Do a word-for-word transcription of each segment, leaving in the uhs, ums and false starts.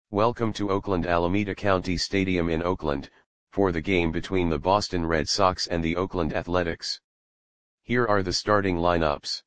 Welcome to Oakland Alameda County Stadium in Oakland, for the game between the Boston Red Sox and the Oakland Athletics. Here are the starting lineups.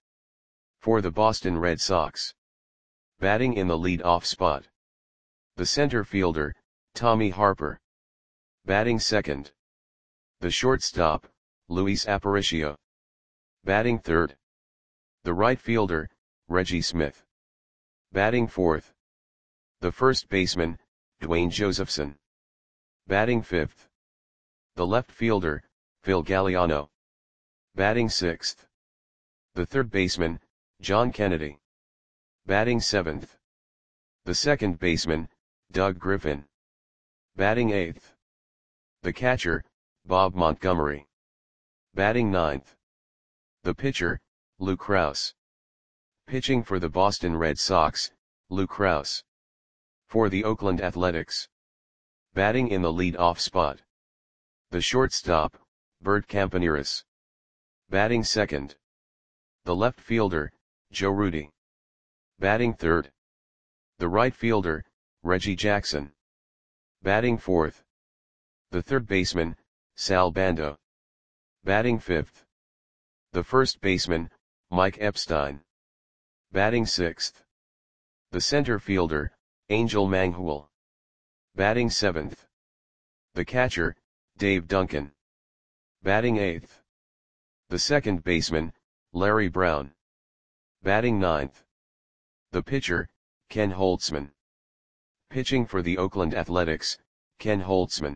For the Boston Red Sox. Batting in the lead-off spot. The center fielder, Tommy Harper. Batting second. The shortstop, Luis Aparicio. Batting third. The right fielder, Reggie Smith. Batting fourth. The first baseman, Dwayne Josephson. Batting fifth. The left fielder, Phil Galliano. Batting sixth. The third baseman, John Kennedy. Batting seventh. The second baseman, Doug Griffin. Batting eighth. The catcher, Bob Montgomery. Batting ninth. The pitcher, Lou Krause. Pitching for the Boston Red Sox, Lou Krause. For the Oakland Athletics. Batting in the lead-off spot. The shortstop, Bert Campaneris. Batting second. The left fielder, Joe Rudi. Batting third. The right fielder, Reggie Jackson. Batting fourth. The third baseman, Sal Bando. Batting fifth. The first baseman, Mike Epstein. Batting sixth. The center fielder, Angel Manghul. Batting seventh. The catcher, Dave Duncan. Batting eighth. The second baseman, Larry Brown. Batting ninth. The pitcher, Ken Holtzman. Pitching for the Oakland Athletics, Ken Holtzman.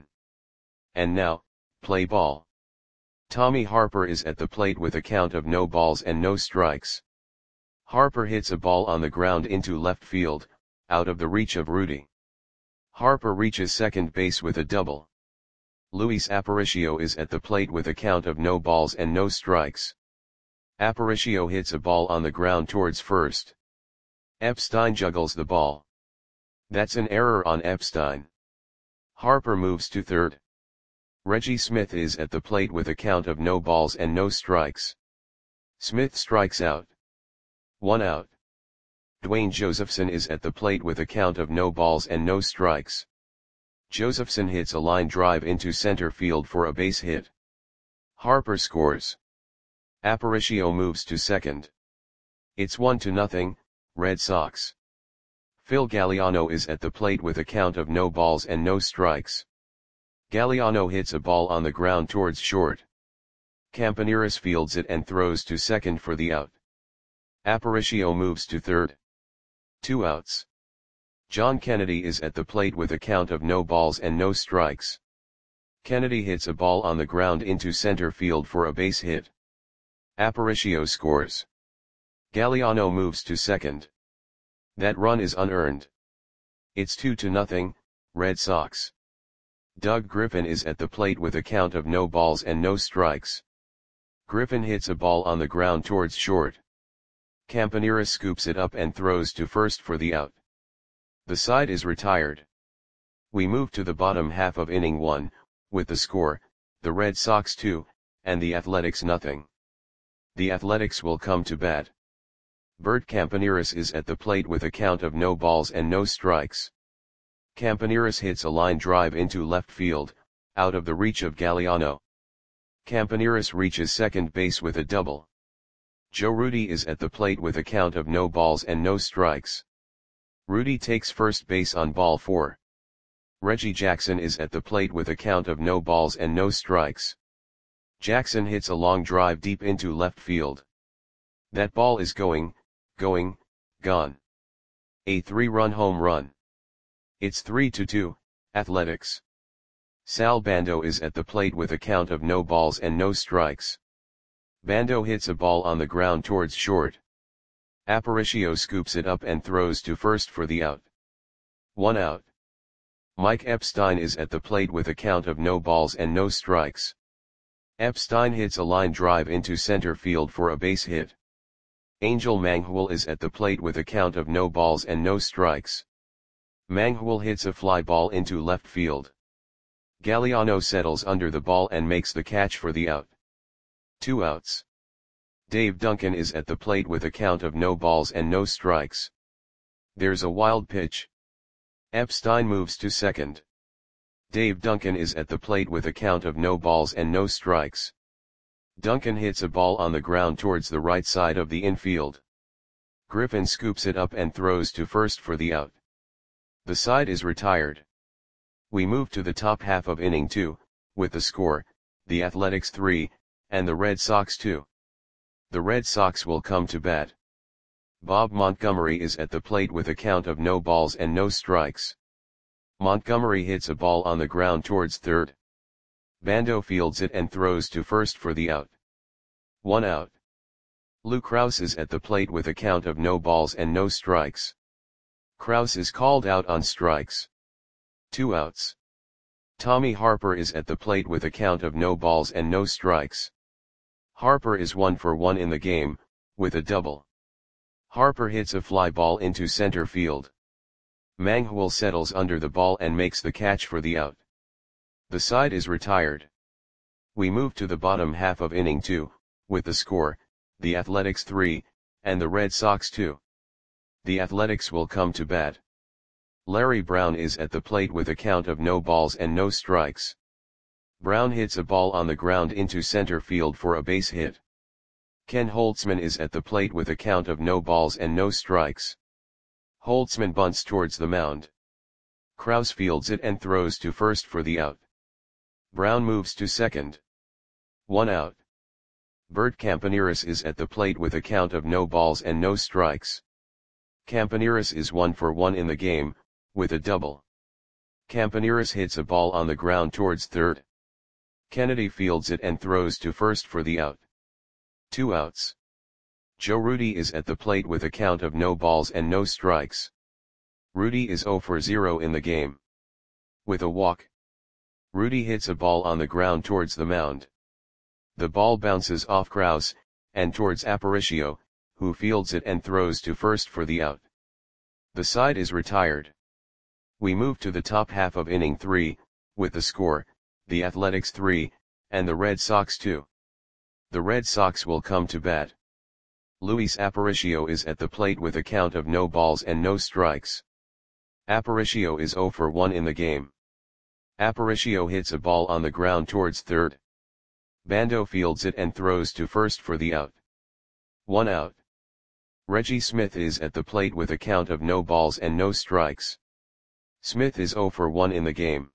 And now, play ball. Tommy Harper is at the plate with a count of no balls and no strikes. Harper hits a ball on the ground into left field, out of the reach of Rudi. Harper reaches second base with a double. Luis Aparicio is at the plate with a count of no balls and no strikes. Aparicio hits a ball on the ground towards first. Epstein juggles the ball. That's an error on Epstein. Harper moves to third. Reggie Smith is at the plate with a count of no balls and no strikes. Smith strikes out. One out. Dwayne Josephson is at the plate with a count of no balls and no strikes. Josephson hits a line drive into center field for a base hit. Harper scores. Aparicio moves to second. It's one to nothing, Red Sox. Phil Galliano is at the plate with a count of no balls and no strikes. Galliano hits a ball on the ground towards short. Campaneris fields it and throws to second for the out. Aparicio moves to third. Two outs. John Kennedy is at the plate with a count of no balls and no strikes. Kennedy hits a ball on the ground into center field for a base hit. Aparicio scores. Galliano moves to second. That run is unearned. It's two to nothing, Red Sox. Doug Griffin is at the plate with a count of no balls and no strikes. Griffin hits a ball on the ground towards short. Campaneris scoops it up and throws to first for the out. The side is retired. We move to the bottom half of inning one, with the score, the Red Sox two, and the Athletics nothing. The Athletics will come to bat. Bert Campaneris is at the plate with a count of no balls and no strikes. Campaneris hits a line drive into left field, out of the reach of Galliano. Campaneris reaches second base with a double. Joe Rudi is at the plate with a count of no balls and no strikes. Rudi takes first base on ball four. Reggie Jackson is at the plate with a count of no balls and no strikes. Jackson hits a long drive deep into left field. That ball is going, going, gone. A three-run home run. It's three to two, Athletics. Sal Bando is at the plate with a count of no balls and no strikes. Bando hits a ball on the ground towards short. Aparicio scoops it up and throws to first for the out. One out. Mike Epstein is at the plate with a count of no balls and no strikes. Epstein hits a line drive into center field for a base hit. Angel Manghul is at the plate with a count of no balls and no strikes. Manghul hits a fly ball into left field. Galliano settles under the ball and makes the catch for the out. Two outs. Dave Duncan is at the plate with a count of no balls and no strikes. There's a wild pitch. Epstein moves to second. Dave Duncan is at the plate with a count of no balls and no strikes. Duncan hits a ball on the ground towards the right side of the infield. Griffin scoops it up and throws to first for the out. The side is retired. We move to the top half of inning two, with the score, the Athletics three, and the Red Sox two. The Red Sox will come to bat. Bob Montgomery is at the plate with a count of no balls and no strikes. Montgomery hits a ball on the ground towards third. Bando fields it and throws to first for the out. One out. Lou Krause is at the plate with a count of no balls and no strikes. Krause is called out on strikes. Two outs. Tommy Harper is at the plate with a count of no balls and no strikes. Harper is one for one in the game, with a double. Harper hits a fly ball into center field. Manghul settles under the ball and makes the catch for the out. The side is retired. We move to the bottom half of inning two, with the score, the Athletics three, and the Red Sox two. The Athletics will come to bat. Larry Brown is at the plate with a count of no balls and no strikes. Brown hits a ball on the ground into center field for a base hit. Ken Holtzman is at the plate with a count of no balls and no strikes. Holtzman bunts towards the mound. Krause fields it and throws to first for the out. Brown moves to second. One out. Bert Campaneris is at the plate with a count of no balls and no strikes. Campaneris is one for one in the game, with a double. Campaneris hits a ball on the ground towards third. Kennedy fields it and throws to first for the out. Two outs. Joe Rudi is at the plate with a count of no balls and no strikes. Rudi is zero for zero in the game. With a walk. Rudi hits a ball on the ground towards the mound. The ball bounces off Krause, and towards Aparicio, who fields it and throws to first for the out. The side is retired. We move to the top half of inning three, with the score, the Athletics three, and the Red Sox two. The Red Sox will come to bat. Luis Aparicio is at the plate with a count of no balls and no strikes. Aparicio is zero for one in the game. Aparicio hits a ball on the ground towards third. Bando fields it and throws to first for the out. One out. Reggie Smith is at the plate with a count of no balls and no strikes. Smith is zero for one in the game.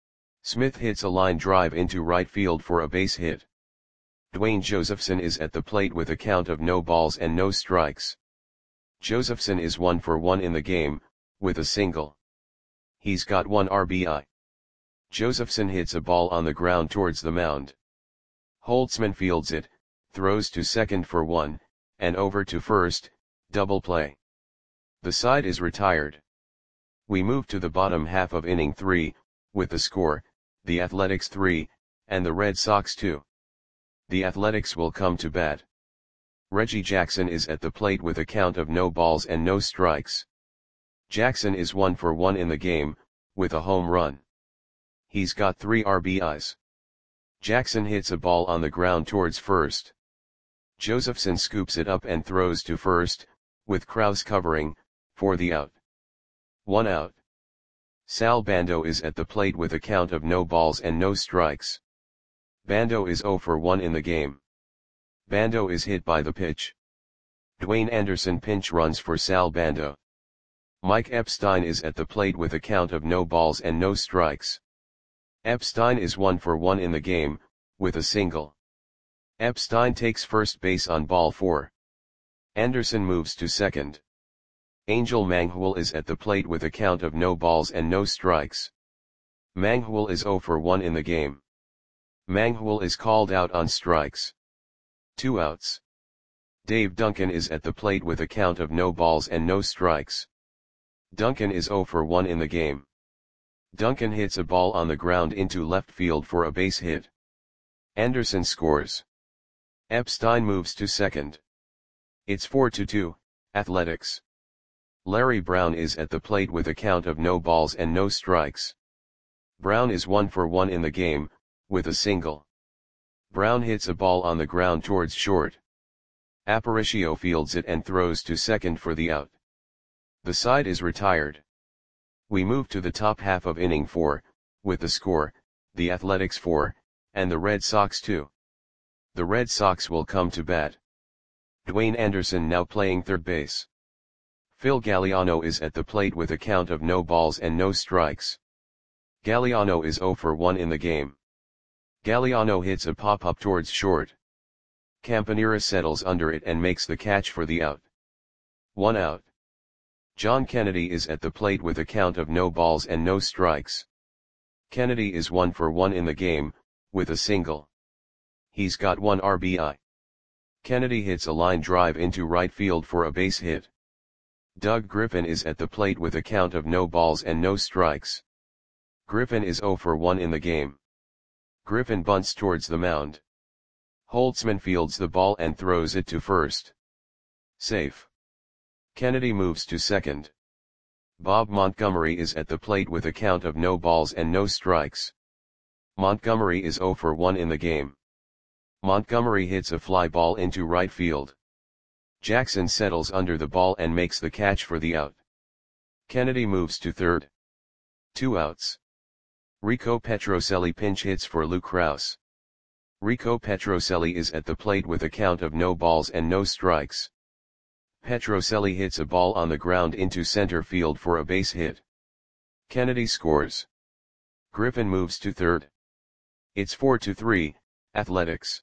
Smith hits a line drive into right field for a base hit. Dwayne Josephson is at the plate with a count of no balls and no strikes. Josephson is one for one in the game, with a single. He's got one R B I. Josephson hits a ball on the ground towards the mound. Holtzman fields it, throws to second for one, and over to first, double play. The side is retired. We move to the bottom half of inning three, with the score, the Athletics three, and the Red Sox two. The Athletics will come to bat. Reggie Jackson is at the plate with a count of no balls and no strikes. Jackson is one for one in the game, with a home run. He's got three R B Is. Jackson hits a ball on the ground towards first. Josephson scoops it up and throws to first, with Krause covering, for the out. One out. Sal Bando is at the plate with a count of no balls and no strikes. Bando is zero for one in the game. Bando is hit by the pitch. Dwayne Anderson pinch runs for Sal Bando. Mike Epstein is at the plate with a count of no balls and no strikes. Epstein is one for one in the game, with a single. Epstein takes first base on ball four. Anderson moves to second. Angel Manghul is at the plate with a count of no balls and no strikes. Manghul is zero for one in the game. Manghul is called out on strikes. Two outs. Dave Duncan is at the plate with a count of no balls and no strikes. Duncan is zero for one in the game. Duncan hits a ball on the ground into left field for a base hit. Anderson scores. Epstein moves to second. It's four to two, Athletics. Larry Brown is at the plate with a count of no balls and no strikes. Brown is one for one in the game, with a single. Brown hits a ball on the ground towards short. Aparicio fields it and throws to second for the out. The side is retired. We move to the top half of inning four, with the score, the Athletics four, and the Red Sox two. The Red Sox will come to bat. Dwayne Anderson now playing third base. Phil Galliano is at the plate with a count of no balls and no strikes. Galliano is zero for one in the game. Galliano hits a pop-up towards short. Campanera settles under it and makes the catch for the out. One out. John Kennedy is at the plate with a count of no balls and no strikes. Kennedy is one for one in the game, with a single. He's got one R B I. Kennedy hits a line drive into right field for a base hit. Doug Griffin is at the plate with a count of no balls and no strikes. Griffin is zero for one in the game. Griffin bunts towards the mound. Holtzman fields the ball and throws it to first. Safe. Kennedy moves to second. Bob Montgomery is at the plate with a count of no balls and no strikes. Montgomery is zero for one in the game. Montgomery hits a fly ball into right field. Jackson settles under the ball and makes the catch for the out. Kennedy moves to third. Two outs. Rico Petrocelli pinch hits for Lou Krause. Rico Petrocelli is at the plate with a count of no balls and no strikes. Petrocelli hits a ball on the ground into center field for a base hit. Kennedy scores. Griffin moves to third. It's four to three, Athletics.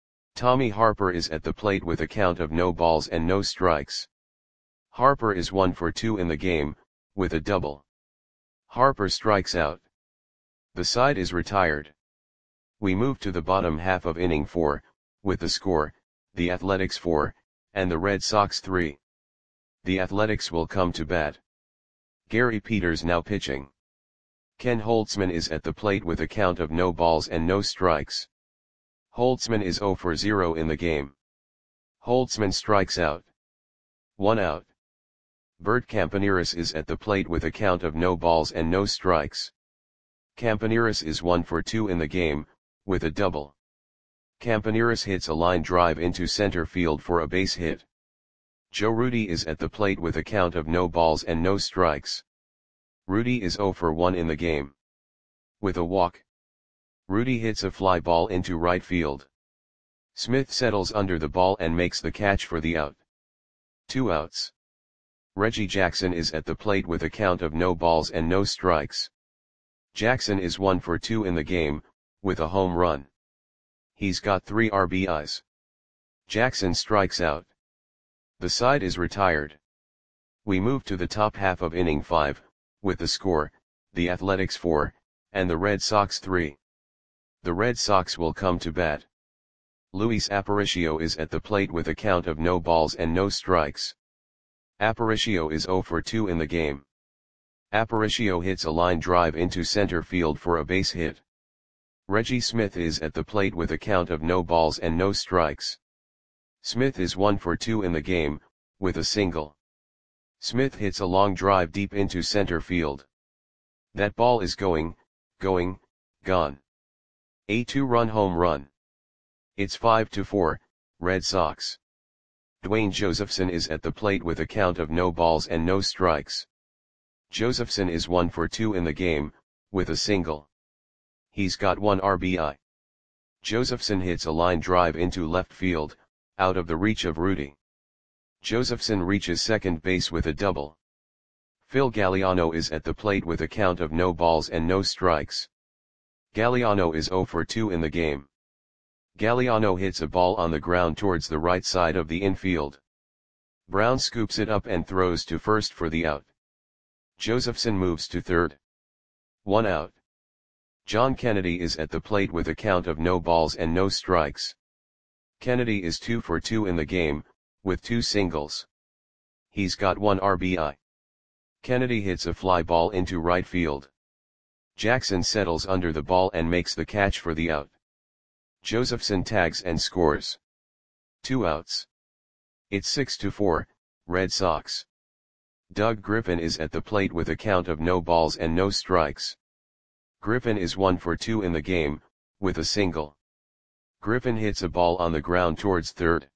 Tommy Harper is at the plate with a count of no balls and no strikes. Harper is one for two in the game, with a double. Harper strikes out. The side is retired. We move to the bottom half of inning four, with the score, the Athletics four, and the Red Sox three. The Athletics will come to bat. Gary Peters now pitching. Ken Holtzman is at the plate with a count of no balls and no strikes. Holtzman is zero for zero in the game. Holtzman strikes out. One out. Bert Campaneris is at the plate with a count of no balls and no strikes. Campaneris is one for two in the game, with a double. Campaneris hits a line drive into center field for a base hit. Joe Rudi is at the plate with a count of no balls and no strikes. Rudi is zero for one in the game. With a walk. Rudi hits a fly ball into right field. Smith settles under the ball and makes the catch for the out. Two outs. Reggie Jackson is at the plate with a count of no balls and no strikes. Jackson is one for two in the game, with a home run. He's got three R B Is. Jackson strikes out. The side is retired. We move to the top half of inning five, with the score, the Athletics four, and the Red Sox three. The Red Sox will come to bat. Luis Aparicio is at the plate with a count of no balls and no strikes. Aparicio is zero for two in the game. Aparicio hits a line drive into center field for a base hit. Reggie Smith is at the plate with a count of no balls and no strikes. Smith is one for two in the game, with a single. Smith hits a long drive deep into center field. That ball is going, going, gone. A two-run home run. It's five to four, Red Sox. Dwayne Josephson is at the plate with a count of no balls and no strikes. Josephson is one for two in the game, with a single. He's got one R B I. Josephson hits a line drive into left field, out of the reach of Rudi. Josephson reaches second base with a double. Phil Galliano is at the plate with a count of no balls and no strikes. Galliano is zero for two in the game. Galliano hits a ball on the ground towards the right side of the infield. Brown scoops it up and throws to first for the out. Josephson moves to third. One out. John Kennedy is at the plate with a count of no balls and no strikes. Kennedy is two for two in the game, with two singles. He's got one R B I. Kennedy hits a fly ball into right field. Jackson settles under the ball and makes the catch for the out. Josephson tags and scores. Two outs. It's six to four, Red Sox. Doug Griffin is at the plate with a count of no balls and no strikes. Griffin is one for two in the game, with a single. Griffin hits a ball on the ground towards third.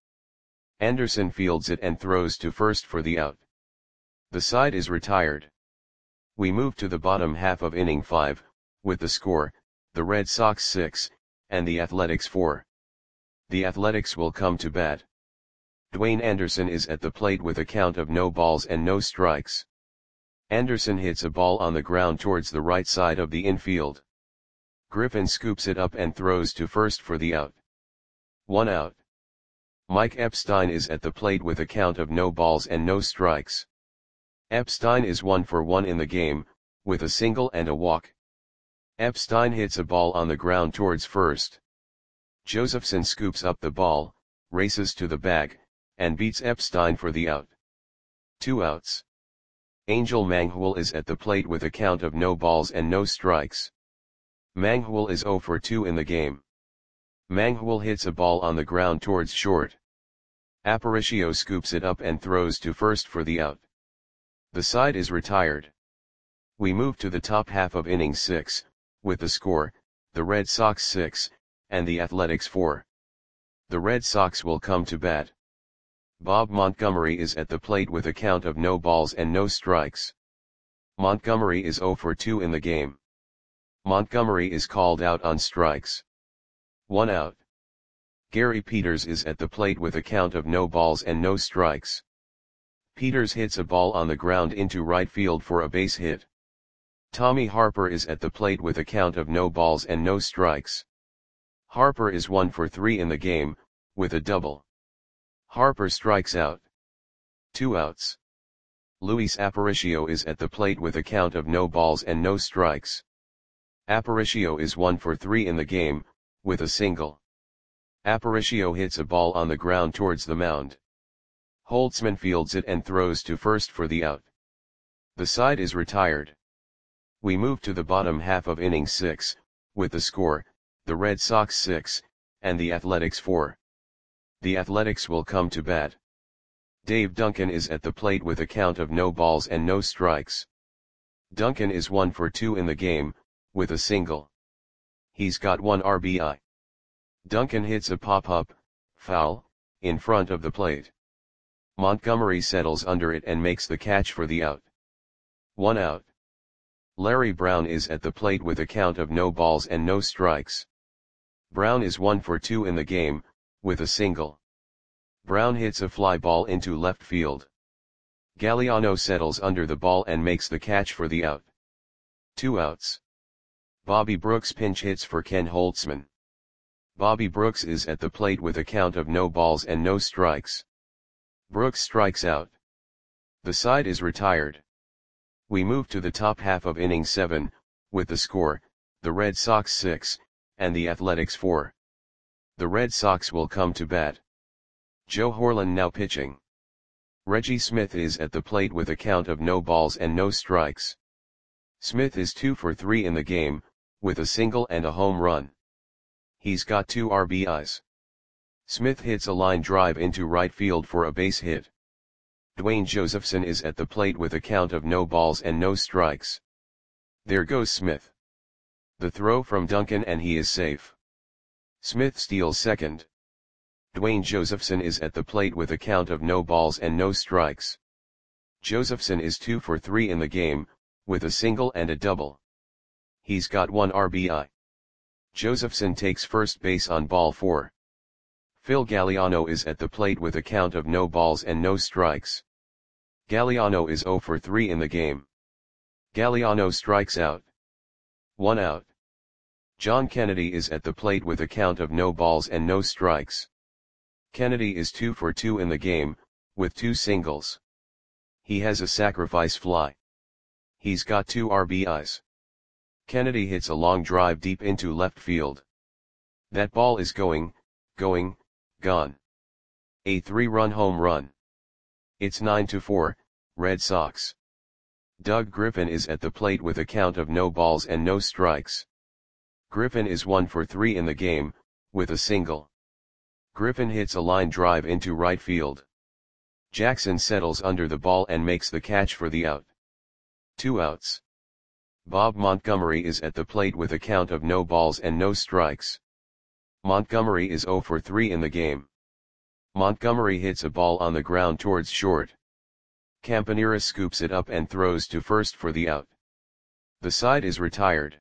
Anderson fields it and throws to first for the out. The side is retired. We move to the bottom half of inning five, with the score, the Red Sox six, and the Athletics four. The Athletics will come to bat. Dwayne Anderson is at the plate with a count of no balls and no strikes. Anderson hits a ball on the ground towards the right side of the infield. Griffin scoops it up and throws to first for the out. One out. Mike Epstein is at the plate with a count of no balls and no strikes. Epstein is one for one in the game, with a single and a walk. Epstein hits a ball on the ground towards first. Josephson scoops up the ball, races to the bag, and beats Epstein for the out. Two outs. Angel Manghul is at the plate with a count of no balls and no strikes. Manghul is zero for two in the game. Manghul hits a ball on the ground towards short. Aparicio scoops it up and throws to first for the out. The side is retired. We move to the top half of inning six, with the score, the Red Sox six, and the Athletics four. The Red Sox will come to bat. Bob Montgomery is at the plate with a count of no balls and no strikes. Montgomery is zero for two in the game. Montgomery is called out on strikes. One out. Gary Peters is at the plate with a count of no balls and no strikes. Peters hits a ball on the ground into right field for a base hit. Tommy Harper is at the plate with a count of no balls and no strikes. Harper is one for three in the game, with a double. Harper strikes out. Two outs. Luis Aparicio is at the plate with a count of no balls and no strikes. Aparicio is one for three in the game, with a single. Aparicio hits a ball on the ground towards the mound. Holtzman fields it and throws to first for the out. The side is retired. We move to the bottom half of inning six, with the score, the Red Sox six, and the Athletics four. The Athletics will come to bat. Dave Duncan is at the plate with a count of no balls and no strikes. Duncan is one for two in the game, with a single. He's got one R B I. Duncan hits a pop-up, foul, in front of the plate. Montgomery settles under it and makes the catch for the out. One out. Larry Brown is at the plate with a count of no balls and no strikes. Brown is one for two in the game, with a single. Brown hits a fly ball into left field. Galliano settles under the ball and makes the catch for the out. Two outs. Bobby Brooks pinch hits for Ken Holtzman. Bobby Brooks is at the plate with a count of no balls and no strikes. Brooks strikes out. The side is retired. We move to the top half of inning seven, with the score, the Red Sox six, and the Athletics four. The Red Sox will come to bat. Joe Horlan now pitching. Reggie Smith is at the plate with a count of no balls and no strikes. Smith is two for three in the game, with a single and a home run. He's got two R B Is. Smith hits a line drive into right field for a base hit. Dwayne Josephson is at the plate with a count of no balls and no strikes. There goes Smith. The throw from Duncan and he is safe. Smith steals second. Dwayne Josephson is at the plate with a count of no balls and no strikes. Josephson is two for three in the game, with a single and a double. He's got one R B I. Josephson takes first base on ball four. Phil Galliano is at the plate with a count of no balls and no strikes. Galliano is zero for three in the game. Galliano strikes out. One out. John Kennedy is at the plate with a count of no balls and no strikes. Kennedy is two for two in the game, with two singles. He has a sacrifice fly. He's got two R B Is. Kennedy hits a long drive deep into left field. That ball is going, going, gone. A three-run home run. It's nine to four, Red Sox. Doug Griffin is at the plate with a count of no balls and no strikes. Griffin is one for three in the game, with a single. Griffin hits a line drive into right field. Jackson settles under the ball and makes the catch for the out. Two outs. Bob Montgomery is at the plate with a count of no balls and no strikes. Montgomery is zero for three in the game. Montgomery hits a ball on the ground towards short. Campanera scoops it up and throws to first for the out. The side is retired.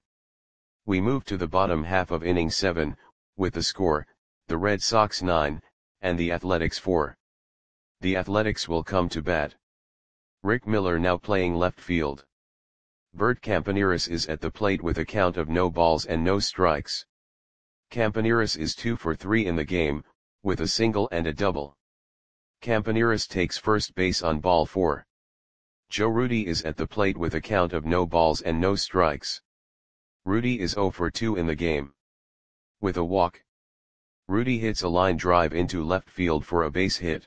We move to the bottom half of inning seven, with the score, the Red Sox nine, and the Athletics four. The Athletics will come to bat. Rick Miller now playing left field. Bert Campaneris is at the plate with a count of no balls and no strikes. Campaneris is two for three in the game, with a single and a double. Campaneris takes first base on ball four. Joe Rudi is at the plate with a count of no balls and no strikes. Rudi is zero for two in the game. With a walk, Rudi hits a line drive into left field for a base hit.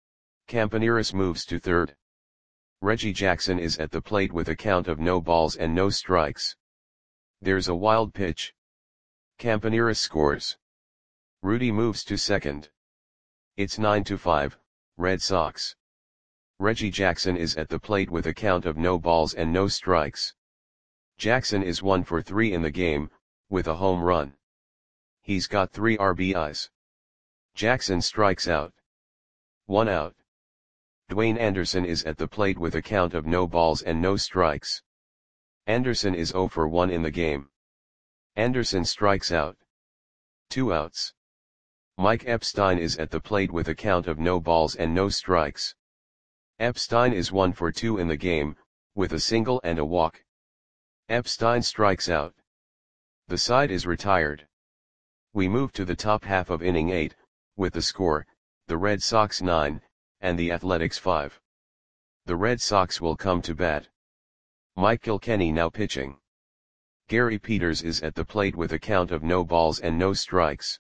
Campaneris moves to third. Reggie Jackson is at the plate with a count of no balls and no strikes. There's a wild pitch. Campaneris scores. Rudi moves to second. It's nine to five, Red Sox. Reggie Jackson is at the plate with a count of no balls and no strikes. Jackson is one for three in the game, with a home run. He's got three R B Is. Jackson strikes out. One out. Dwayne Anderson is at the plate with a count of no balls and no strikes. Anderson is zero for one in the game. Anderson strikes out. Two outs. Mike Epstein is at the plate with a count of no balls and no strikes. Epstein is one for two in the game, with a single and a walk. Epstein strikes out. The side is retired. We move to the top half of inning eight, with the score, the Red Sox nine, and the Athletics five. The Red Sox will come to bat. Mike Kilkenny now pitching. Gary Peters is at the plate with a count of no balls and no strikes.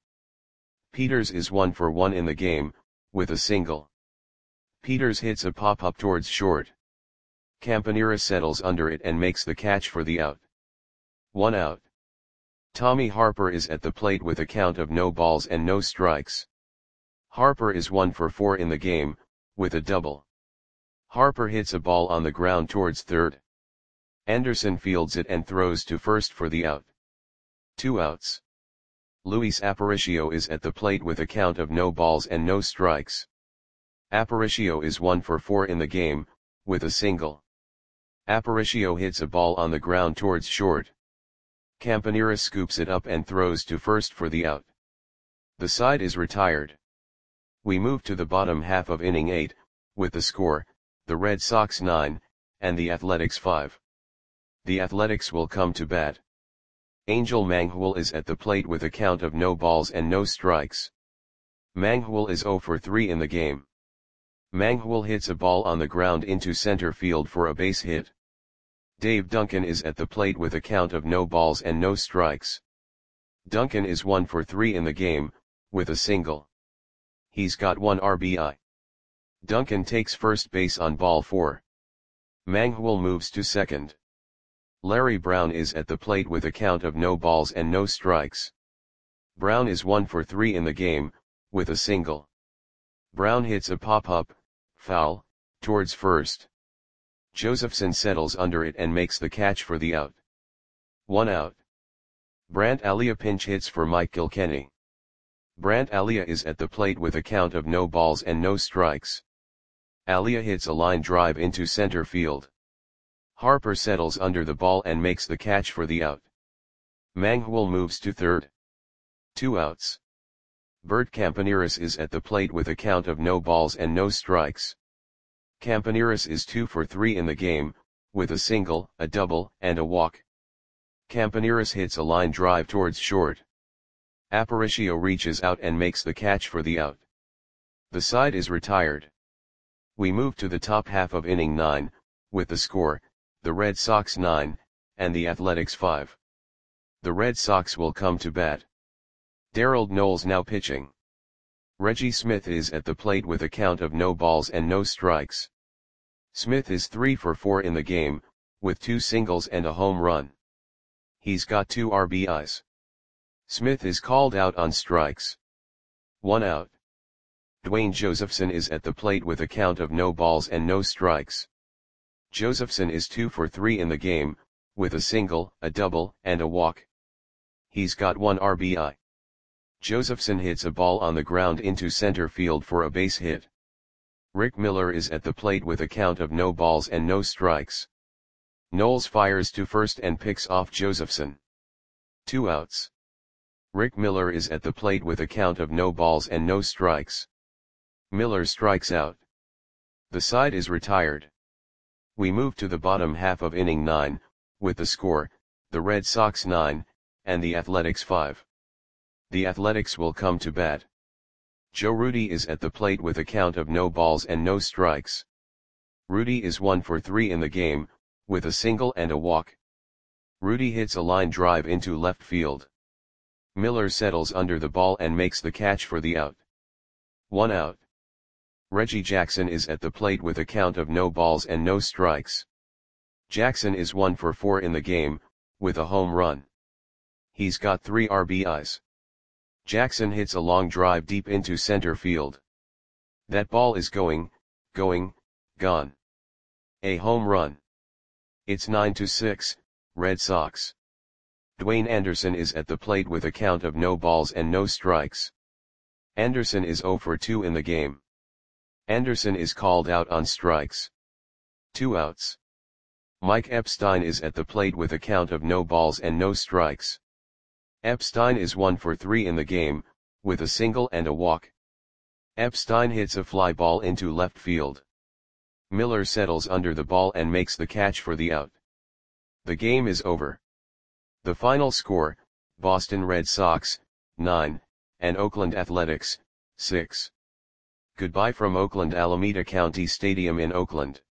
Peters is one for one in the game, with a single. Peters hits a pop-up towards short. Campaneris settles under it and makes the catch for the out. One out. Tommy Harper is at the plate with a count of no balls and no strikes. Harper is one for four in the game, with a double. Harper hits a ball on the ground towards third. Anderson fields it and throws to first for the out. Two outs. Luis Aparicio is at the plate with a count of no balls and no strikes. Aparicio is one for four in the game, with a single. Aparicio hits a ball on the ground towards short. Campaneris scoops it up and throws to first for the out. The side is retired. We move to the bottom half of inning eight, with the score, the Red Sox nine, and the Athletics five. The Athletics will come to bat. Angel Manghul is at the plate with a count of no balls and no strikes. Manghul is zero for three in the game. Manghul hits a ball on the ground into center field for a base hit. Dave Duncan is at the plate with a count of no balls and no strikes. Duncan is one for three in the game, with a single. He's got one R B I. Duncan takes first base on ball four. Manghul moves to second. Larry Brown is at the plate with a count of no balls and no strikes. Brown is one for three in the game, with a single. Brown hits a pop-up, foul, towards first. Josephson settles under it and makes the catch for the out. One out. Brant Alia pinch hits for Mike Kilkenny. Brant Alia is at the plate with a count of no balls and no strikes. Alia hits a line drive into center field. Harper settles under the ball and makes the catch for the out. Manghul moves to third. Two outs. Bert Campaneris is at the plate with a count of no balls and no strikes. Campaneris is two for three in the game, with a single, a double, and a walk. Campaneris hits a line drive towards short. Aparicio reaches out and makes the catch for the out. The side is retired. We move to the top half of inning nine, with the score, the Red Sox nine, and the Athletics five. The Red Sox will come to bat. Darrell Knowles now pitching. Reggie Smith is at the plate with a count of no balls and no strikes. Smith is three for four in the game, with two singles and a home run. He's got two R B Is. Smith is called out on strikes. One out. Dwayne Josephson is at the plate with a count of no balls and no strikes. Josephson is two for three in the game, with a single, a double, and a walk. He's got one R B I. Josephson hits a ball on the ground into center field for a base hit. Rick Miller is at the plate with a count of no balls and no strikes. Knowles fires to first and picks off Josephson. Two outs. Rick Miller is at the plate with a count of no balls and no strikes. Miller strikes out. The side is retired. We move to the bottom half of inning nine, with the score, the Red Sox nine, and the Athletics five. The Athletics will come to bat. Joe Rudi is at the plate with a count of no balls and no strikes. Rudi is one for three in the game, with a single and a walk. Rudi hits a line drive into left field. Miller settles under the ball and makes the catch for the out. One out. Reggie Jackson is at the plate with a count of no balls and no strikes. Jackson is one for four in the game, with a home run. He's got three R B Is. Jackson hits a long drive deep into center field. That ball is going, going, gone. A home run. It's nine to six, Red Sox. Dwayne Anderson is at the plate with a count of no balls and no strikes. Anderson is zero for two in the game. Anderson is called out on strikes. Two outs. Mike Epstein is at the plate with a count of no balls and no strikes. Epstein is one for three in the game, with a single and a walk. Epstein hits a fly ball into left field. Miller settles under the ball and makes the catch for the out. The game is over. The final score, Boston Red Sox, nine, and Oakland Athletics, six. Goodbye from Oakland Alameda County Stadium in Oakland.